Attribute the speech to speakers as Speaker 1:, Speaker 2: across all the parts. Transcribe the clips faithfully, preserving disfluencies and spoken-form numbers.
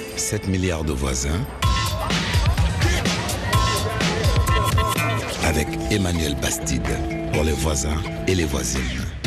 Speaker 1: sept milliards de voisins avec Emmanuel Bastide pour les voisins et les voisines.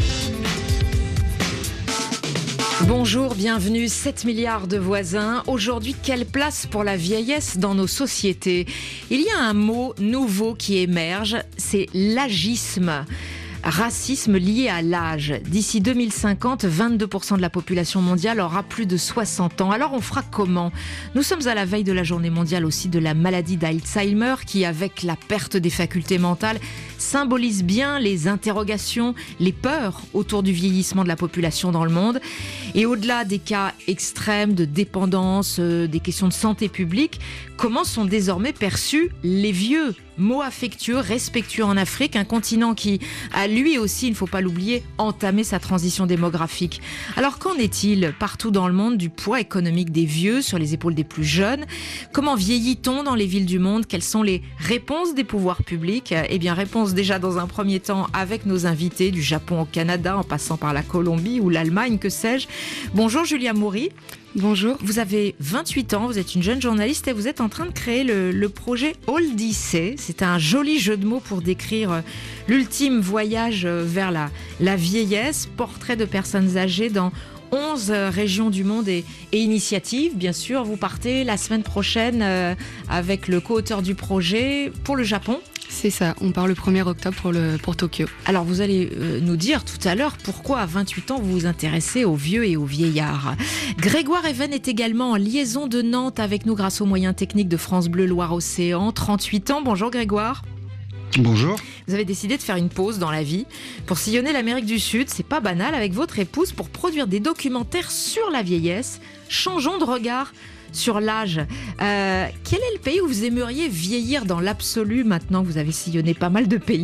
Speaker 2: Bonjour, bienvenue, sept milliards de voisins. Aujourd'hui, quelle place pour la vieillesse dans nos sociétés ? Il y a un mot nouveau qui émerge, c'est l'agisme. Racisme lié à l'âge. D'ici deux mille cinquante, vingt-deux pour cent de la population mondiale aura plus de soixante ans. Alors on fera comment ? Nous sommes à la veille de la journée mondiale aussi de la maladie d'Alzheimer qui, avec la perte des facultés mentales, symbolise bien les interrogations, les peurs autour du vieillissement de la population dans le monde. Et au-delà des cas extrêmes de dépendance, euh, des questions de santé publique, comment sont désormais perçus les vieux ? Mot affectueux, respectueux en Afrique, un continent qui a lui aussi, il ne faut pas l'oublier, entamé sa transition démographique. Alors qu'en est-il partout dans le monde du poids économique des vieux sur les épaules des plus jeunes ? Comment vieillit-on dans les villes du monde ? Quelles sont les réponses des pouvoirs publics ? Eh bien, réponse déjà dans un premier temps avec nos invités du Japon au Canada, en passant par la Colombie ou l'Allemagne, que sais-je. Bonjour Julia Maury.
Speaker 3: Bonjour.
Speaker 2: Vous avez vingt-huit ans, vous êtes une jeune journaliste et vous êtes en train de créer le, le projet Oldissée. C'est un joli jeu de mots pour décrire l'ultime voyage vers la, la vieillesse, portrait de personnes âgées dans onze régions du monde et, et initiatives. Bien sûr, vous partez la semaine prochaine euh, avec le co-auteur du projet pour le Japon.
Speaker 3: C'est ça, on part le premier octobre pour, le, pour Tokyo.
Speaker 2: Alors vous allez euh, nous dire tout à l'heure pourquoi à vingt-huit ans vous vous intéressez aux vieux et aux vieillards. Grégoire Even est également en liaison de Nantes avec nous grâce aux moyens techniques de France Bleu Loire-Océan. trente-huit ans, bonjour Grégoire.
Speaker 4: Bonjour.
Speaker 2: Vous avez décidé de faire une pause dans la vie pour sillonner l'Amérique du Sud, c'est pas banal, avec votre épouse pour produire des documentaires sur la vieillesse. Changeons de regard sur l'âge. Euh, quel est le pays où vous aimeriez vieillir dans l'absolu maintenant que vous avez sillonné pas mal de pays ?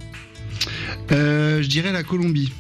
Speaker 4: euh, Je dirais la Colombie.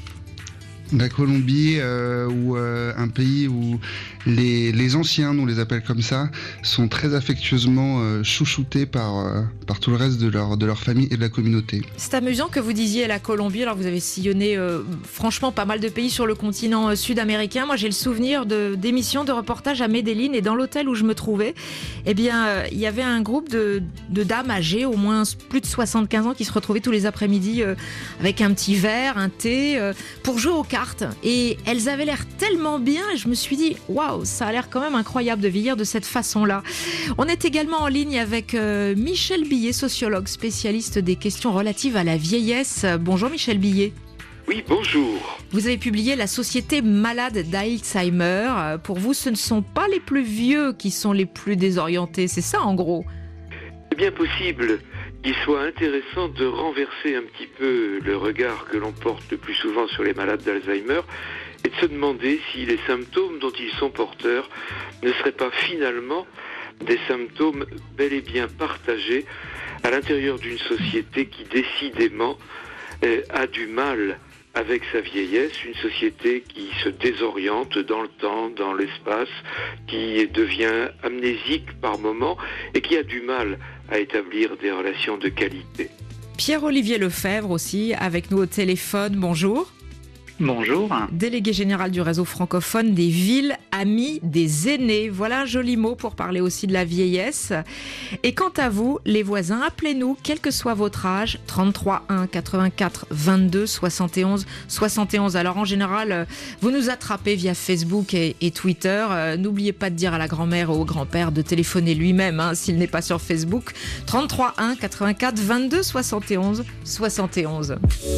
Speaker 4: La Colombie, euh, ou euh, un pays où les, les anciens, on les appelle comme ça, sont très affectueusement euh, chouchoutés par, euh, par tout le reste de leur, de leur famille et de la communauté.
Speaker 2: C'est amusant que vous disiez la Colombie, alors vous avez sillonné euh, franchement pas mal de pays sur le continent euh, sud-américain. Moi j'ai le souvenir de, d'émissions de reportages à Medellín et dans l'hôtel où je me trouvais, eh bien euh, il y avait un groupe de, de dames âgées, au moins plus de soixante-quinze ans, qui se retrouvaient tous les après-midi euh, avec un petit verre, un thé, euh, pour jouer aux cartes. Et elles avaient l'air tellement bien et je me suis dit waouh, ça a l'air quand même incroyable de vieillir de cette façon-là. On est également en ligne avec euh, Michel Billet, sociologue spécialiste des questions relatives à la vieillesse. Bonjour Michel Billet.
Speaker 5: Oui, bonjour.
Speaker 2: Vous avez publié La société malade d'Alzheimer. Pour vous, ce ne sont pas les plus vieux qui sont les plus désorientés, c'est ça en gros ?
Speaker 5: C'est bien possible qu'il soit intéressant de renverser un petit peu le regard que l'on porte le plus souvent sur les malades d'Alzheimer et de se demander si les symptômes dont ils sont porteurs ne seraient pas finalement des symptômes bel et bien partagés à l'intérieur d'une société qui décidément euh, a du mal avec sa vieillesse, une société qui se désoriente dans le temps, dans l'espace, qui devient amnésique par moments et qui a du mal à établir des relations de qualité.
Speaker 2: Pierre-Olivier Lefebvre aussi, avec nous au téléphone. Bonjour.
Speaker 6: Bonjour.
Speaker 2: Délégué général du réseau francophone des villes amies des aînés. Voilà un joli mot pour parler aussi de la vieillesse. Et quant à vous, les voisins, appelez-nous, quel que soit votre âge, trente-trois un quatre-vingt-quatre vingt-deux soixante et onze soixante et onze. Alors en général, vous nous attrapez via Facebook et, et Twitter. Euh, n'oubliez pas de dire à la grand-mère ou au grand-père de téléphoner lui-même hein, s'il n'est pas sur Facebook. trente-trois un quatre-vingt-quatre vingt-deux soixante et onze soixante et onze.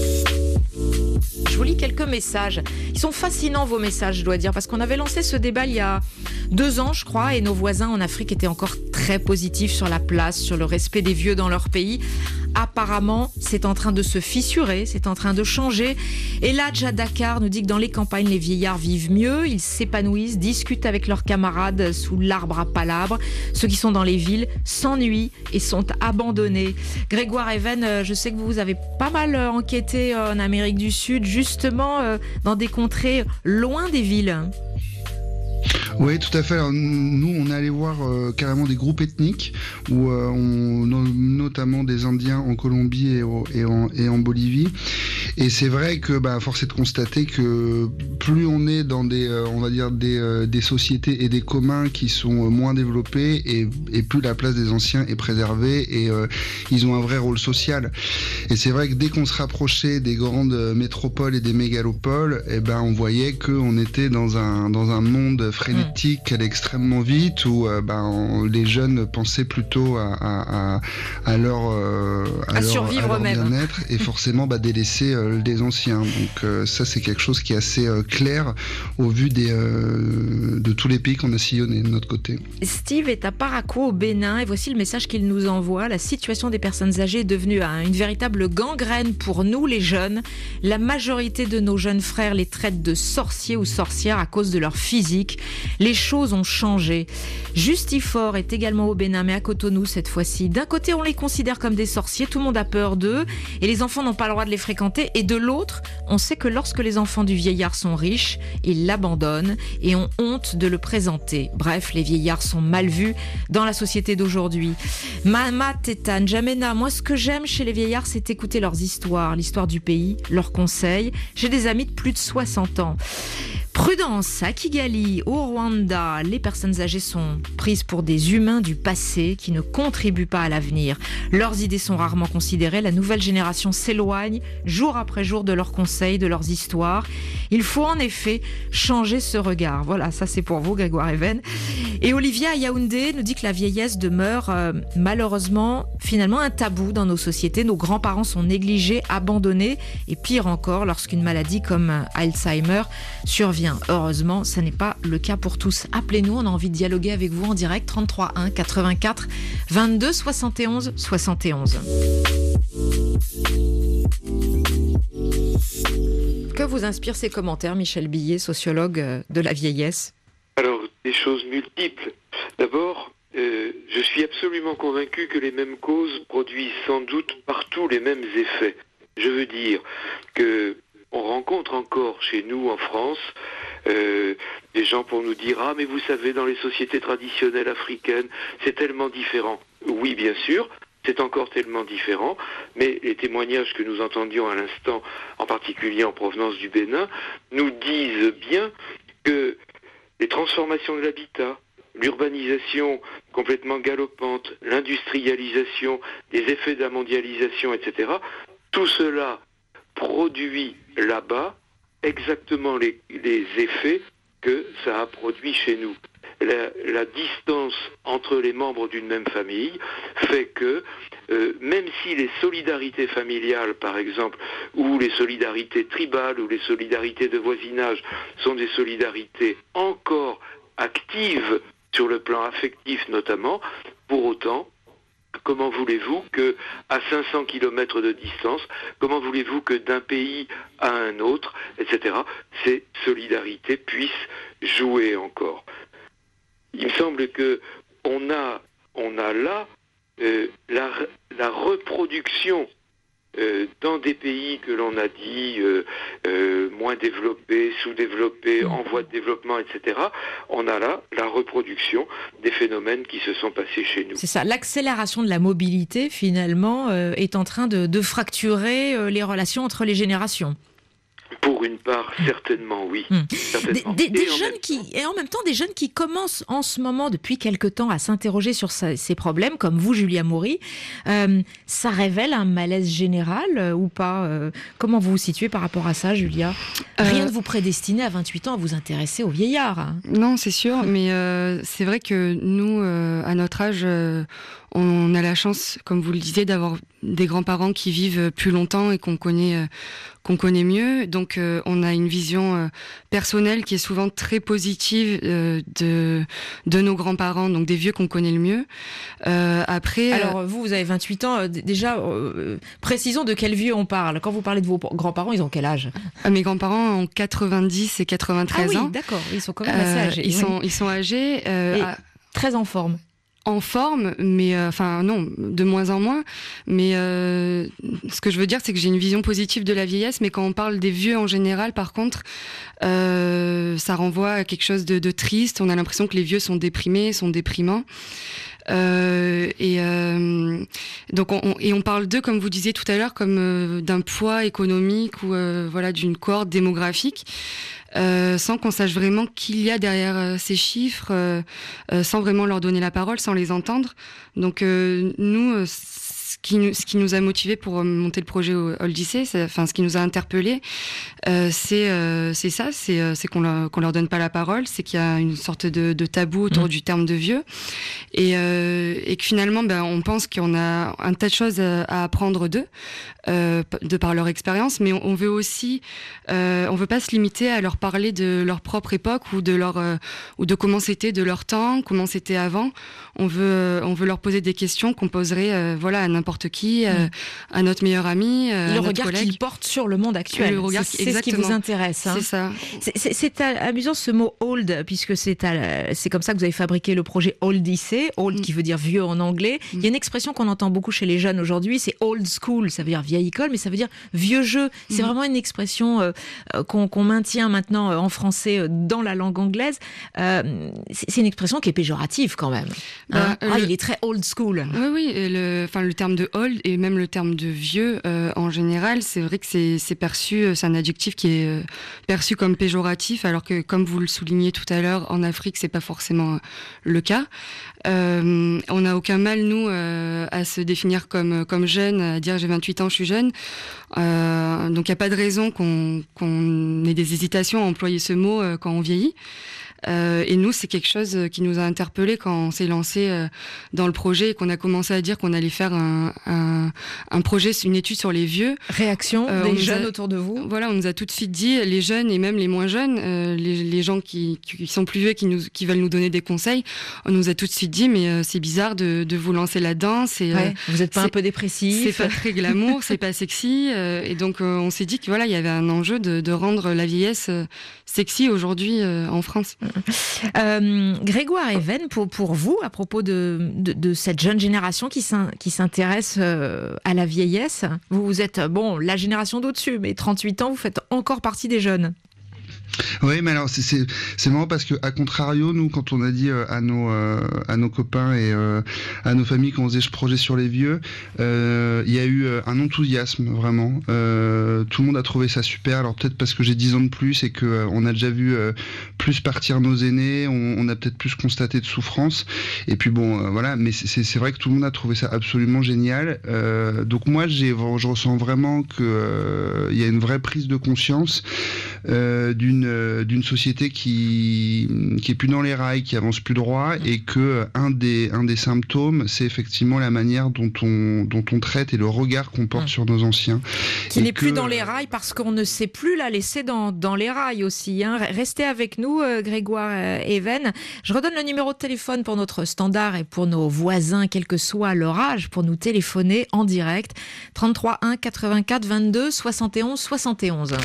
Speaker 2: Je vous lis quelques messages. Ils sont fascinants vos messages, je dois dire, parce qu'on avait lancé ce débat il y a deux ans, je crois, et nos voisins en Afrique étaient encore très positifs sur la place, sur le respect des vieux dans leur pays. Apparemment, c'est en train de se fissurer, c'est en train de changer. Et là, à Dakar nous dit que dans les campagnes, les vieillards vivent mieux, ils s'épanouissent, discutent avec leurs camarades sous l'arbre à palabres. Ceux qui sont dans les villes s'ennuient et sont abandonnés. Grégoire Even, je sais que vous avez pas mal enquêté en Amérique du Sud, justement dans des contrées loin des villes.
Speaker 4: Oui, tout à fait. Alors, nous, on est allé voir euh, carrément des groupes ethniques, où, euh, on, notamment des Indiens en Colombie et, au, et, en, et en Bolivie. Et c'est vrai que, bah, force est de constater que plus on est dans des, euh, on va dire des, euh, des sociétés et des communs qui sont moins développés, et, et plus la place des anciens est préservée, et euh, ils ont un vrai rôle social. Et c'est vrai que dès qu'on se rapprochait des grandes métropoles et des mégalopoles, eh ben, on voyait qu'on était dans un, dans un monde frénétique. Mmh. Qui allait extrêmement vite, où euh, ben, les jeunes pensaient plutôt à, à, à, à leur, euh, à
Speaker 2: à
Speaker 4: leur,
Speaker 2: survivre
Speaker 4: à leur
Speaker 2: eux-mêmes.
Speaker 4: bien-être et forcément bah, délaisser euh, des anciens. Donc euh, ça c'est quelque chose qui est assez euh, clair au vu des, euh, de tous les pays qu'on a sillonnés de notre côté.
Speaker 2: Steve est à Parakou au Bénin et voici le message qu'il nous envoie. La situation des personnes âgées est devenue hein, une véritable gangrène pour nous les jeunes. La majorité de nos jeunes frères les traitent de sorciers ou sorcières à cause de leur physique. Les choses ont changé. Justifort est également au Bénin, mais à Cotonou cette fois-ci. D'un côté, on les considère comme des sorciers, tout le monde a peur d'eux, et les enfants n'ont pas le droit de les fréquenter. Et de l'autre, on sait que lorsque les enfants du vieillard sont riches, ils l'abandonnent et ont honte de le présenter. Bref, les vieillards sont mal vus dans la société d'aujourd'hui. Mama Tétane, Jamena, moi ce que j'aime chez les vieillards, c'est écouter leurs histoires, l'histoire du pays, leurs conseils. J'ai des amis de plus de soixante ans. Prudence, à Kigali, au Rwanda, les personnes âgées sont prises pour des humains du passé qui ne contribuent pas à l'avenir. Leurs idées sont rarement considérées, la nouvelle génération s'éloigne jour après jour de leurs conseils, de leurs histoires. Il faut en effet changer ce regard. Voilà, ça c'est pour vous Grégoire Even. Et Olivia à Yaoundé nous dit que la vieillesse demeure euh, malheureusement finalement un tabou dans nos sociétés. Nos grands-parents sont négligés, abandonnés et pire encore lorsqu'une maladie comme Alzheimer survient. Heureusement, ça n'est pas le cas pour tous. Appelez-nous, on a envie de dialoguer avec vous en direct. trente-trois un quatre-vingt-quatre vingt-deux soixante et onze soixante et onze. Que vous inspirent ces commentaires, Michel Billet, sociologue de la vieillesse?
Speaker 5: Alors, des choses multiples. D'abord, euh, je suis absolument convaincu que les mêmes causes produisent sans doute partout les mêmes effets. Je veux dire que on rencontre encore chez nous en France euh, des gens pour nous dire « Ah, mais vous savez, dans les sociétés traditionnelles africaines, c'est tellement différent. » Oui, bien sûr, c'est encore tellement différent, mais les témoignages que nous entendions à l'instant, en particulier en provenance du Bénin, nous disent bien que les transformations de l'habitat, l'urbanisation complètement galopante, l'industrialisation, les effets de la mondialisation, et cetera, tout cela produit là-bas exactement les, les effets que ça a produit chez nous. La, la distance entre les membres d'une même famille fait que euh, même si les solidarités familiales, par exemple, ou les solidarités tribales, ou les solidarités de voisinage sont des solidarités encore actives sur le plan affectif notamment, pour autant, comment voulez-vous que, à cinq cents kilomètres de distance, comment voulez-vous que d'un pays à un autre, et cetera, ces solidarités puissent jouer encore. Il me semble que on a, on a là euh, la, la reproduction euh, dans des pays que l'on a dit euh, euh, moins développés, sous-développés, en voie de développement, et cetera. On a là la reproduction des phénomènes qui se sont passés chez nous.
Speaker 2: C'est ça, l'accélération de la mobilité, finalement, euh, est en train de, de fracturer euh, les relations entre les générations.
Speaker 5: Pour une part, certainement, oui.
Speaker 2: Mmh.
Speaker 5: Certainement.
Speaker 2: Des, des, des
Speaker 5: et
Speaker 2: jeunes qui, et en même temps, des jeunes qui commencent en ce moment, depuis quelque temps, à s'interroger sur sa, ces problèmes, comme vous, Julia Maury. Euh, ça révèle un malaise général euh, ou pas euh, Comment vous vous situez par rapport à ça, Julia? Rien
Speaker 3: euh...
Speaker 2: ne vous prédestinait à vingt-huit ans à vous intéresser aux vieillards. Hein.
Speaker 3: Non, c'est sûr, mais euh, c'est vrai que nous, euh, à notre âge, euh, on a la chance, comme vous le disiez, d'avoir des grands-parents qui vivent plus longtemps et qu'on connaît, euh, qu'on connaît mieux. Donc, euh, on a une vision euh, personnelle qui est souvent très positive euh, de de nos grands-parents, donc des vieux qu'on connaît le mieux. Euh, après,
Speaker 2: alors euh... vous, vous avez vingt-huit ans. Euh, déjà, euh, précisons de quel vieux on parle. Quand vous parlez de vos grands-parents, ils ont quel âge?
Speaker 3: euh, Mes grands-parents ont quatre-vingt-dix et quatre-vingt-treize
Speaker 2: ah oui,
Speaker 3: ans.
Speaker 2: D'accord, ils sont quand même assez âgés.
Speaker 3: Euh, ils
Speaker 2: oui.
Speaker 3: sont ils sont âgés. Euh,
Speaker 2: et
Speaker 3: à...
Speaker 2: très en forme.
Speaker 3: en forme, mais enfin euh, non, de moins en moins. Mais euh, ce que je veux dire, c'est que j'ai une vision positive de la vieillesse. Mais quand on parle des vieux en général, par contre, euh, ça renvoie à quelque chose de, de triste. On a l'impression que les vieux sont déprimés, sont déprimants. Euh, et euh, donc on, et on parle d'eux, comme vous disiez tout à l'heure, comme euh, d'un poids économique ou euh, voilà d'une cohorte démographique. Euh, sans qu'on sache vraiment qui il y a derrière euh, ces chiffres, euh, euh, sans vraiment leur donner la parole, sans les entendre. Donc euh, nous, euh, ce qui nous, ce qui nous a motivés pour monter le projet Oldissé, enfin ce qui nous a interpellés, euh, c'est euh, c'est ça, c'est euh, c'est qu'on leur, qu'on leur donne pas la parole, c'est qu'il y a une sorte de, de tabou autour mmh. du terme de vieux, et euh, et que finalement, ben on pense qu'on a un tas de choses à, à apprendre d'eux, euh, de par leur expérience, mais on, on veut aussi, euh, on veut pas se limiter à leur parler de leur propre époque ou de leur euh, ou de comment c'était de leur temps, comment c'était avant. On veut on veut leur poser des questions qu'on poserait euh, voilà à n'importe qui, euh, mmh. à notre meilleur ami, euh,
Speaker 2: le
Speaker 3: à notre
Speaker 2: regard
Speaker 3: collègue.
Speaker 2: qu'ils portent sur le monde actuel.
Speaker 3: Le regard,
Speaker 2: c'est, c'est ce qui vous intéresse. Hein.
Speaker 3: C'est ça.
Speaker 2: C'est, c'est, c'est amusant ce mot old, puisque c'est à, c'est comme ça que vous avez fabriqué le projet Oldissé, old mmh. qui veut dire vieux en anglais. Mmh. Il y a une expression qu'on entend beaucoup chez les jeunes aujourd'hui, c'est old school, ça veut dire vieille école, mais ça veut dire vieux jeu. C'est mmh. vraiment une expression euh, qu'on, qu'on maintient maintenant euh, en français euh, dans la langue anglaise. Euh, c'est, c'est une expression qui est péjorative quand même. Bah, hein euh, ah, le... il est très old school.
Speaker 3: Oui, oui. Et le, enfin, le terme de old et même le terme de vieux, euh, en général, c'est vrai que c'est, c'est perçu, c'est un adjectif qui est euh, perçu comme péjoratif, alors que, comme vous le soulignez tout à l'heure, en Afrique, c'est pas forcément le cas. Euh, on n'a aucun mal, nous, euh, à se définir comme, comme jeune, à dire j'ai vingt-huit ans, je suis jeune. Euh, donc, il n'y a pas de raison qu'on, qu'on ait des hésitations à employer ce mot euh, quand on vieillit. Euh, et nous, c'est quelque chose qui nous a interpellés quand on s'est lancé euh, dans le projet et qu'on a commencé à dire qu'on allait faire un, un, un projet, une étude sur les vieux.
Speaker 2: Réaction euh, des jeunes a, autour de vous.
Speaker 3: Voilà, on nous a tout de suite dit, les jeunes et même les moins jeunes, euh, les, les gens qui, qui sont plus vieux, qui, nous, qui veulent nous donner des conseils, on nous a tout de suite dit, mais euh, c'est bizarre de, de vous lancer là-dedans. C'est,
Speaker 2: ouais,
Speaker 3: euh,
Speaker 2: vous n'êtes pas
Speaker 3: c'est,
Speaker 2: un peu dépressif.
Speaker 3: C'est pas très glamour, c'est pas sexy. Euh, et donc, euh, on s'est dit que voilà, il y avait un enjeu de, de rendre la vieillesse euh, sexy aujourd'hui euh, en France.
Speaker 2: Euh, Grégoire Even, pour, pour vous, à propos de, de, de cette jeune génération qui, s'in, qui s'intéresse euh, à la vieillesse, vous, vous êtes, bon, la génération d'au-dessus, mais trente-huit ans, vous faites encore partie des jeunes.
Speaker 4: Oui, mais alors c'est, c'est, c'est marrant parce que à contrario, nous, quand on a dit euh, à nos euh, à nos copains et euh, à nos familles qu'on faisait ce projet sur les vieux, euh, il y a eu euh, un enthousiasme vraiment. Euh, tout le monde a trouvé ça super. Alors peut-être parce que j'ai dix ans de plus et que euh, on a déjà vu euh, plus partir nos aînés, on, on a peut-être plus constaté de souffrance. Et puis bon, euh, voilà. Mais c'est, c'est, c'est vrai que tout le monde a trouvé ça absolument génial. Euh, donc moi, j'ai, je ressens vraiment que euh, il y a une vraie prise de conscience euh, d'une d'une société qui qui est plus dans les rails, qui avance plus droit, et que un des un des symptômes, c'est effectivement la manière dont on dont on traite et le regard qu'on porte mmh. sur nos anciens.
Speaker 2: Qui et n'est que... plus dans les rails parce qu'on ne sait plus la laisser dans dans les rails aussi. Hein. Restez avec nous, euh, Grégoire euh, Even. Je redonne le numéro de téléphone pour notre standard et pour nos voisins, quel que soit leur âge, pour nous téléphoner en direct. trente-trois un quatre-vingt-quatre vingt-deux soixante et onze soixante et onze.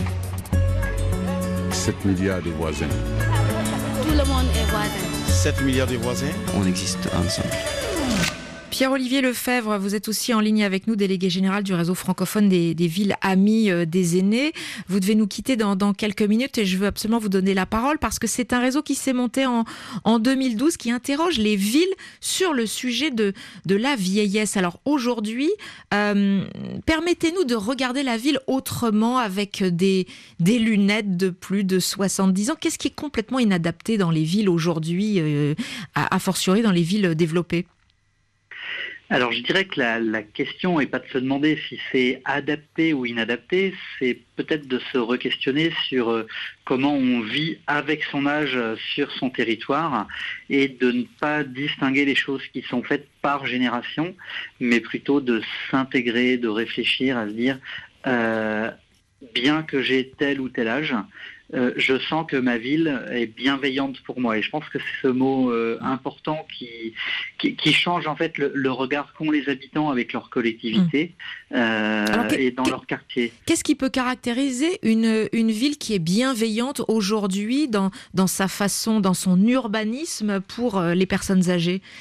Speaker 1: sept milliards de voisins.
Speaker 6: Tout le monde est voisin.
Speaker 7: sept milliards de voisins.
Speaker 8: On existe ensemble.
Speaker 2: Pierre-Olivier Lefebvre, vous êtes aussi en ligne avec nous, délégué général du réseau francophone des, des villes amies des aînés. Vous devez nous quitter dans, dans quelques minutes et je veux absolument vous donner la parole parce que c'est un réseau qui s'est monté en, en deux mille douze qui interroge les villes sur le sujet de, de la vieillesse. Alors aujourd'hui, euh, permettez-nous de regarder la ville autrement avec des, des lunettes de plus de soixante-dix ans. Qu'est-ce qui est complètement inadapté dans les villes aujourd'hui, euh, a, a fortiori dans les villes développées ?
Speaker 9: Alors je dirais que la, la question n'est pas de se demander si c'est adapté ou inadapté, c'est peut-être de se re-questionner sur euh, comment on vit avec son âge sur son territoire et de ne pas distinguer les choses qui sont faites par génération, mais plutôt de s'intégrer, de réfléchir, à se dire euh, bien que j'ai tel ou tel âge, Euh, je sens que ma ville est bienveillante pour moi. Et je pense que c'est ce mot euh, important qui, qui, qui change en fait le, le regard qu'ont les habitants avec leur collectivité euh, Alors, et dans leur quartier.
Speaker 2: Qu'est-ce qui peut caractériser une, une ville qui est bienveillante aujourd'hui dans, dans sa façon, dans son urbanisme pour les personnes âgées ?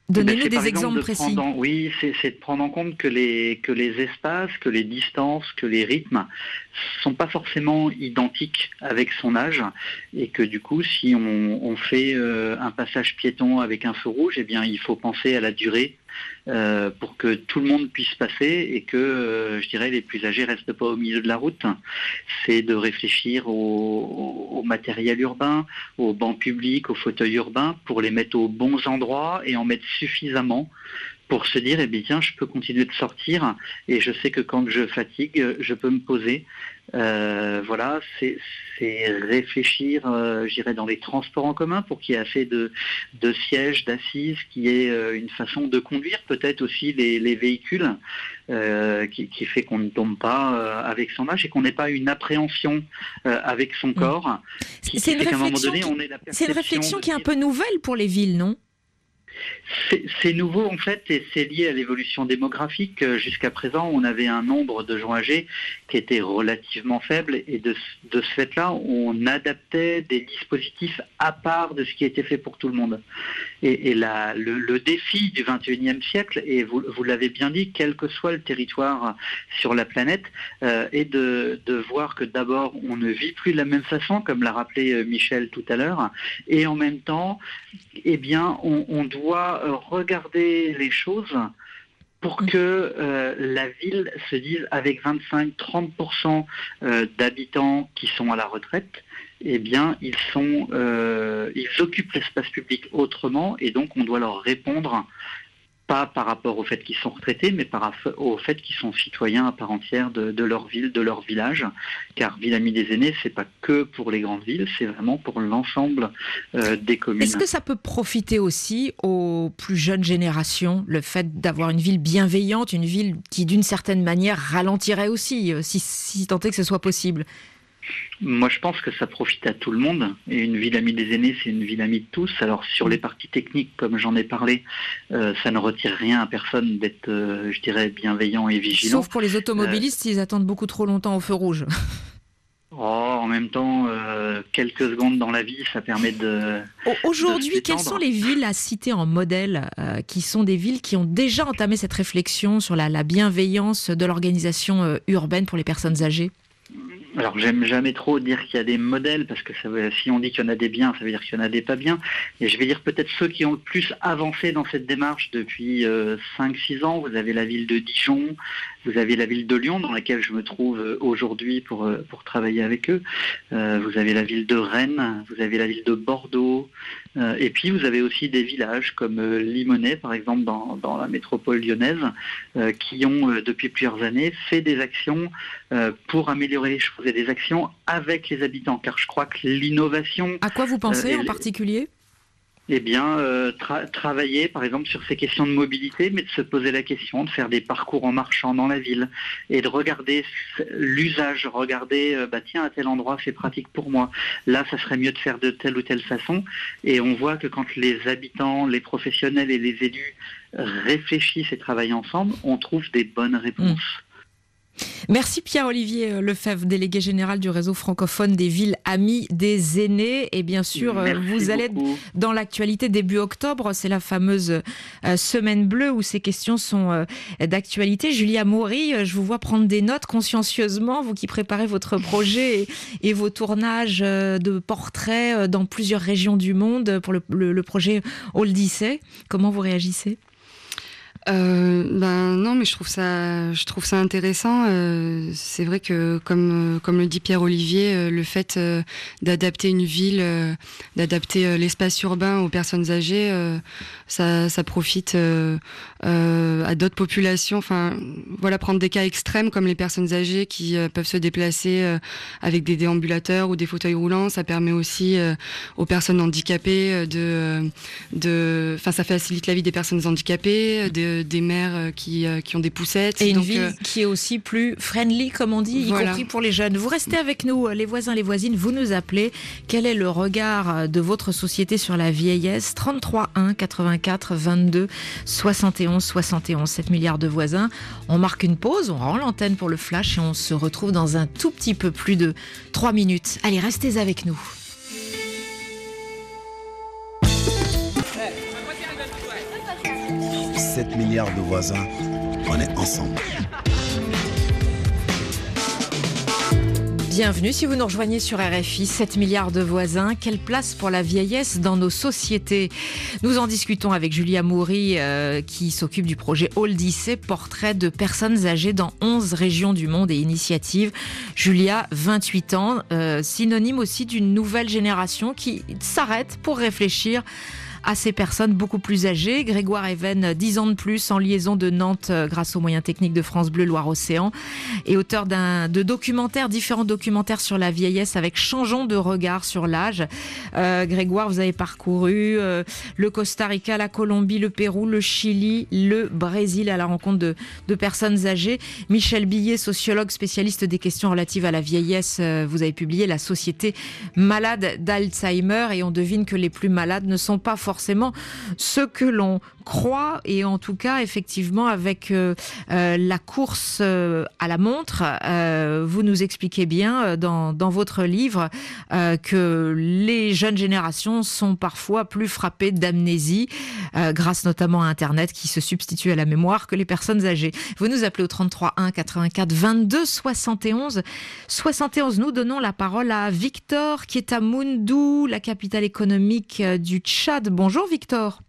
Speaker 2: Donnez-nous
Speaker 9: Ben,
Speaker 2: des
Speaker 9: par exemple
Speaker 2: exemples
Speaker 9: de
Speaker 2: précis.
Speaker 9: prendre en- oui, c'est c'est de prendre en compte que les, que les espaces, que les distances, que les rythmes sont pas forcément identiques avec son âge et que du coup, si on, on fait euh, un passage piéton avec un feu rouge, eh bien, il faut penser à la durée euh, pour que tout le monde puisse passer et que, euh, je dirais, les plus âgés restent pas au milieu de la route. C'est de réfléchir au, au matériel urbain, aux bancs publics, aux fauteuils urbains, pour les mettre aux bons endroits et en mettre suffisamment pour se dire, eh bien, tiens, je peux continuer de sortir et je sais que quand je fatigue, je peux me poser. Euh, voilà, c'est c'est réfléchir, euh, je dirais, dans les transports en commun pour qu'il y ait assez de, de sièges, d'assises, qu'il y ait euh, une façon de conduire peut-être aussi les, les véhicules euh, qui, qui fait qu'on ne tombe pas euh, avec son âge et qu'on n'ait pas une appréhension euh, avec son corps. Qui,
Speaker 2: C'est
Speaker 9: qui
Speaker 2: une
Speaker 9: fait qu'à un moment
Speaker 2: réflexion
Speaker 9: donné,
Speaker 2: qui-
Speaker 9: on ait la
Speaker 2: C'est une
Speaker 9: perception
Speaker 2: réflexion
Speaker 9: de
Speaker 2: qui est un
Speaker 9: dire-
Speaker 2: peu nouvelle pour les villes, non?
Speaker 9: C'est c'est nouveau en fait et c'est lié à l'évolution démographique. Euh, Jusqu'à présent, on avait un nombre de gens âgés qui était relativement faible et de, ce- de ce fait-là, on adaptait des dispositifs à part de ce qui était fait pour tout le monde. Et, et la- le, le défi du vingt et unième siècle, et vous, vous l'avez bien dit, quel que soit le territoire sur la planète, euh, est de, de voir que d'abord, on ne vit plus de la même façon, comme l'a rappelé euh, Michel tout à l'heure, et en même temps, eh bien, on, on doit euh, regarder les choses pour que euh, la ville se dise avec vingt-cinq à trente pour cent euh, d'habitants qui sont à la retraite, eh bien, ils sont, euh, ils occupent l'espace public autrement et donc on doit leur répondre pas par rapport au fait qu'ils sont retraités, mais par raff- au fait qu'ils sont citoyens à part entière de, de leur ville, de leur village. Car Ville Amie des Aînés, c'est pas que pour les grandes villes, c'est vraiment pour l'ensemble euh, des communes.
Speaker 2: Est-ce que ça peut profiter aussi aux plus jeunes générations, le fait d'avoir une ville bienveillante, une ville qui d'une certaine manière ralentirait aussi, euh, si, si tant est que ce soit possible?
Speaker 9: Moi, je pense que ça profite à tout le monde. Et une ville amie des aînés, c'est une ville amie de tous. Alors, sur les parties techniques, comme j'en ai parlé, euh, ça ne retire rien à personne d'être, euh, je dirais, bienveillant et vigilant.
Speaker 2: Sauf pour les automobilistes, ils attendent beaucoup trop longtemps au feu rouge.
Speaker 9: Oh, en même temps, euh, quelques secondes dans la vie, ça permet de...
Speaker 2: Au- Aujourd'hui,
Speaker 9: de se
Speaker 2: quelles
Speaker 9: détendre.
Speaker 2: sont les villes à citer en modèle, euh, qui sont des villes qui ont déjà entamé cette réflexion sur la, la bienveillance de l'organisation euh, urbaine pour les personnes âgées?
Speaker 9: Alors, j'aime jamais trop dire qu'il y a des modèles, parce que ça veut, si on dit qu'il y en a des biens, ça veut dire qu'il y en a des pas bien. Et je vais dire peut-être ceux qui ont le plus avancé dans cette démarche depuis euh, cinq six ans. Vous avez la ville de Dijon, vous avez la ville de Lyon, dans laquelle je me trouve euh, aujourd'hui pour, euh, pour travailler avec eux. Euh, vous avez la ville de Rennes, vous avez la ville de Bordeaux. Euh, et puis, vous avez aussi des villages comme euh, Limonest, par exemple, dans, dans la métropole lyonnaise, euh, qui ont, euh, depuis plusieurs années, fait des actions euh, pour améliorer les choses et des actions avec les habitants. Car je crois que l'innovation...
Speaker 2: À quoi vous pensez
Speaker 9: Euh, et
Speaker 2: en
Speaker 9: les-
Speaker 2: particulier?
Speaker 9: Eh bien, euh, tra- travailler, par exemple, sur ces questions de mobilité, mais de se poser la question, de faire des parcours en marchant dans la ville et de regarder l'usage, regarder, euh, bah tiens, à tel endroit, c'est pratique pour moi. Là, ça serait mieux de faire de telle ou telle façon. Et on voit que quand les habitants, les professionnels et les élus réfléchissent et travaillent ensemble, on trouve des bonnes réponses.
Speaker 2: Merci Pierre-Olivier Lefebvre, délégué général du réseau francophone des villes amies des aînés. Et bien sûr, euh,
Speaker 9: Merci
Speaker 2: vous allez
Speaker 9: beaucoup.
Speaker 2: dans l'actualité début octobre. C'est la fameuse euh, semaine bleue où ces questions sont euh, d'actualité. Julia Maury, euh, je vous vois prendre des notes consciencieusement, vous qui préparez votre projet et, et vos tournages euh, de portraits euh, dans plusieurs régions du monde pour le, le, le projet Odyssée. Comment vous réagissez ?
Speaker 3: Euh, ben non, mais je trouve ça, je trouve ça intéressant. Euh, c'est vrai que, comme euh, comme le dit Pierre-Olivier, euh, le fait euh, d'adapter une ville, euh, d'adapter euh, l'espace urbain aux personnes âgées, euh, ça, ça profite euh, euh, à d'autres populations. Enfin, voilà, prendre des cas extrêmes comme les personnes âgées qui euh, peuvent se déplacer euh, avec des déambulateurs ou des fauteuils roulants. Ça permet aussi euh, aux personnes handicapées euh, de, de, enfin, ça facilite la vie des personnes handicapées, de des mères qui, qui ont des poussettes.
Speaker 2: Et une
Speaker 3: donc,
Speaker 2: ville
Speaker 3: euh,
Speaker 2: qui est aussi plus friendly, comme on dit, y
Speaker 3: voilà.
Speaker 2: compris pour les jeunes. Vous restez avec nous, les voisins, les voisines, vous nous appelez. Quel est le regard de votre société sur la vieillesse ? trente-trois un quatre-vingt-quatre vingt-deux soixante et onze soixante et onze, sept milliards de voisins. On marque une pause, on rend l'antenne pour le flash et on se retrouve dans un tout petit peu plus de trois minutes. Allez, restez avec nous.
Speaker 1: sept milliards de voisins, on est ensemble.
Speaker 2: Bienvenue si vous nous rejoignez sur R F I, sept milliards de voisins. Quelle place pour la vieillesse dans nos sociétés? Nous en discutons avec Julia Moury euh, qui s'occupe du projet Oldissé, portrait de personnes âgées dans onze régions du monde et initiatives. Julia, vingt-huit ans, euh, synonyme aussi d'une nouvelle génération qui s'arrête pour réfléchir à ces personnes beaucoup plus âgées. Grégoire Even, dix ans de plus, en liaison de Nantes grâce aux moyens techniques de France Bleu Loire-Océan, et auteur d'un, de documentaires, différents documentaires sur la vieillesse avec changeons de regard sur l'âge. Euh, Grégoire, vous avez parcouru euh, le Costa Rica, la Colombie, le Pérou, le Chili, le Brésil à la rencontre de, de personnes âgées. Michel Billet, sociologue spécialiste des questions relatives à la vieillesse, euh, vous avez publié La Société malade d'Alzheimer, et on devine que les plus malades ne sont pas forcément forcément ce que l'on croit, et en tout cas effectivement avec euh, euh, la course euh, à la montre, euh, vous nous expliquez bien euh, dans, dans votre livre euh, que les jeunes générations sont parfois plus frappées d'amnésie euh, grâce notamment à Internet qui se substitue à la mémoire que les personnes âgées. Vous nous appelez au trente-trois un quatre-vingt-quatre vingt-deux soixante et onze soixante et onze. Nous donnons la parole à Victor qui est à Moundou, la capitale économique du Tchad. Bonjour Victor.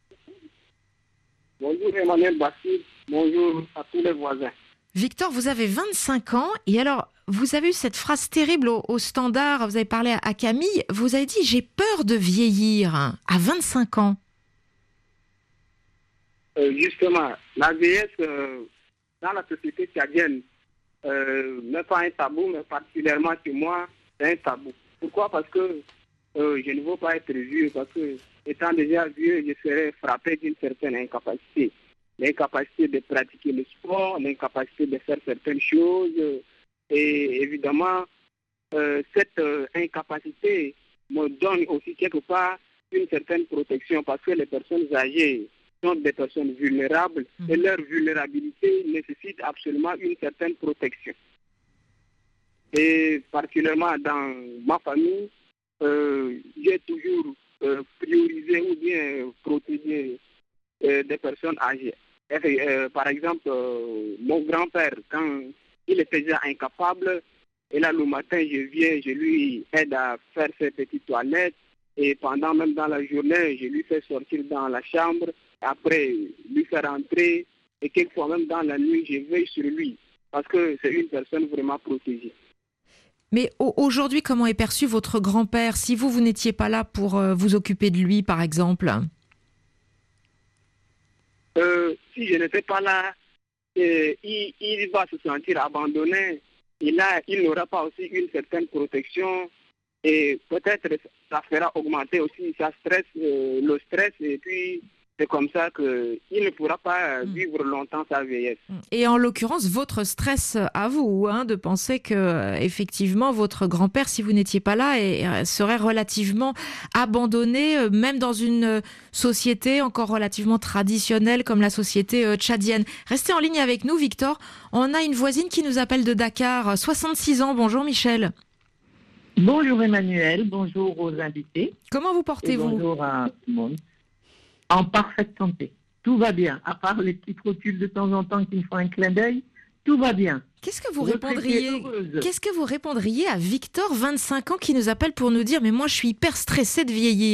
Speaker 7: Bonjour Emmanuel Bastide, bonjour à tous les voisins.
Speaker 2: Victor, vous avez vingt-cinq ans, et alors vous avez eu cette phrase terrible au, au Standard, vous avez parlé à, à Camille, vous avez dit « j'ai peur de vieillir » à vingt-cinq ans.
Speaker 7: Euh, justement, la vieillesse euh, dans la société tchadienne euh, n'est pas un tabou, mais particulièrement chez moi, c'est un tabou. Pourquoi? Parce que euh, je ne veux pas être vieux, parce que étant déjà vieux, je serais frappé d'une certaine incapacité. L'incapacité de pratiquer le sport, l'incapacité de faire certaines choses. Et évidemment, euh, cette euh, incapacité me donne aussi quelque part une certaine protection, parce que les personnes âgées sont des personnes vulnérables, mmh. et leur vulnérabilité nécessite absolument une certaine protection. Et particulièrement dans ma famille, euh, j'ai toujours euh, priorisé ou bien protégé euh, des personnes âgées. Et, euh, par exemple, euh, mon grand-père, quand il était déjà incapable, et là le matin je viens, je lui aide à faire ses petites toilettes, et pendant même dans la journée, je lui fais sortir dans la chambre, après lui faire entrer, et quelquefois même dans la nuit, je veille sur lui, parce que c'est une personne vraiment protégée.
Speaker 2: Mais aujourd'hui, comment est perçu votre grand-père, si vous, vous n'étiez pas là pour euh, vous occuper de lui, par exemple?
Speaker 7: euh, Si je n'étais pas là, euh, il, il va se sentir abandonné, et là, il n'aura pas aussi une certaine protection, et peut-être ça fera augmenter aussi sa stress, euh, le stress, et puis c'est comme ça qu'il ne pourra pas vivre longtemps sa vieillesse.
Speaker 2: Et en l'occurrence, votre stress à vous, hein, de penser que euh, effectivement votre grand-père, si vous n'étiez pas là, et, euh, serait relativement abandonné, euh, même dans une euh, société encore relativement traditionnelle comme la société euh, tchadienne. Restez en ligne avec nous, Victor. On a une voisine qui nous appelle de Dakar, soixante-six ans. Bonjour Michel.
Speaker 8: Bonjour Emmanuel, bonjour aux invités.
Speaker 2: Comment vous portez-vous?
Speaker 8: Bonjour à tout le monde. En parfaite santé. Tout va bien, à part les petits rotules de temps en temps qui me font un clin d'œil, tout va bien.
Speaker 2: Qu'est-ce que vous répondriez Qu'est-ce que vous répondriez à Victor, vingt-cinq ans, qui nous appelle pour nous dire « mais moi je suis hyper stressé de vieillir ».